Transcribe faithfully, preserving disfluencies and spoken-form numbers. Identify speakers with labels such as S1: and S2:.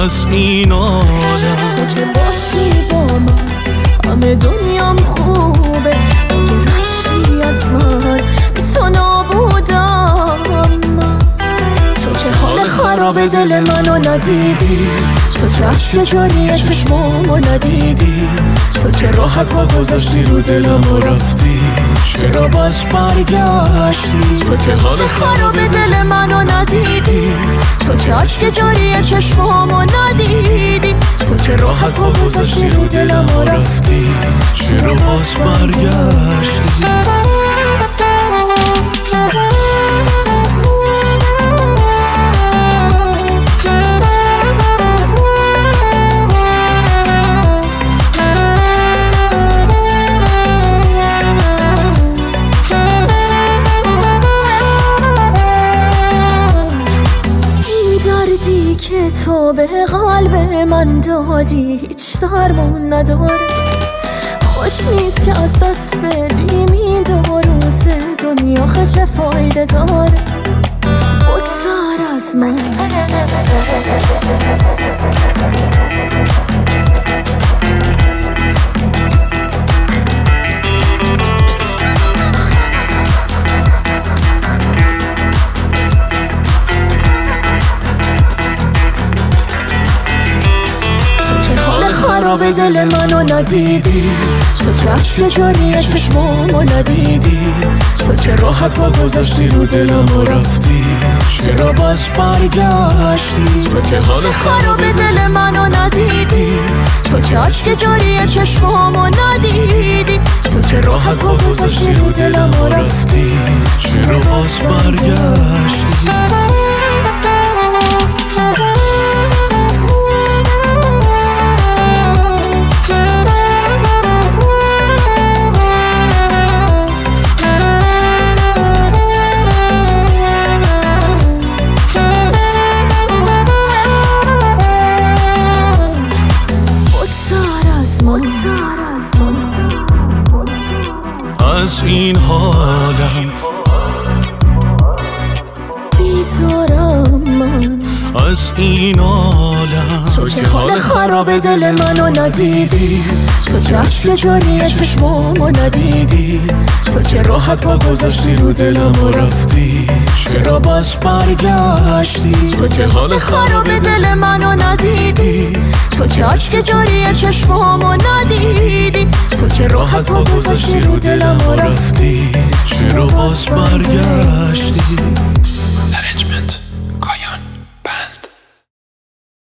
S1: از این عالم.
S2: تو که باشی با من همه دنیام خوبه، اگه رد شی از من بی تو نابودم من. تو که حال خراب دل منو ندیدی، تو که عشق جاری چشمامو ندیدی، تو که راحت با گذاشتی رو دلم و رفتی، چرا باز برگشتی؟ تو که حال خراب دل منو ندیدی، تو که عشق جاری چشمامو ندیدی، تو که راحت با گذاشتی رو دلم و رفتی،
S1: چرا باز برگشتی؟
S2: که تو به قلب من دادی هیچ درمون نداره، خوش نیست که از دست بدیم این دو روز دنیا، خه چه فایده داره؟ بگذار از من. خراب دل منو ندیدی، تو که عشق جاری چشمامو ندیدی، تو که راحت با گذاشتی رو دلم و رفتی، چرا باز برگشتی؟ تو که حال خراب دل منو ندیدی، تو که عشق جاری چشمامو ندیدی، تو که راحت با گذاشتی رو دلم و رفتی،
S1: چرا باز برگشتی؟ از این حالم
S2: بیزارم من،
S1: از این عالم.
S2: تو که حال خراب دل منو ندیدی، تو که عشق جاری چشمامو ندیدی، تو که راحت با گذاشتی رو دلم و رفتی، چرا باز برگشتی؟ تو که حال خراب دل منو ندیدی، تو که عشق جاری چشمامو ندیدی، تو که راحت با گذاشتی رو دلم و رفتی،
S1: چرا باز برگشتی؟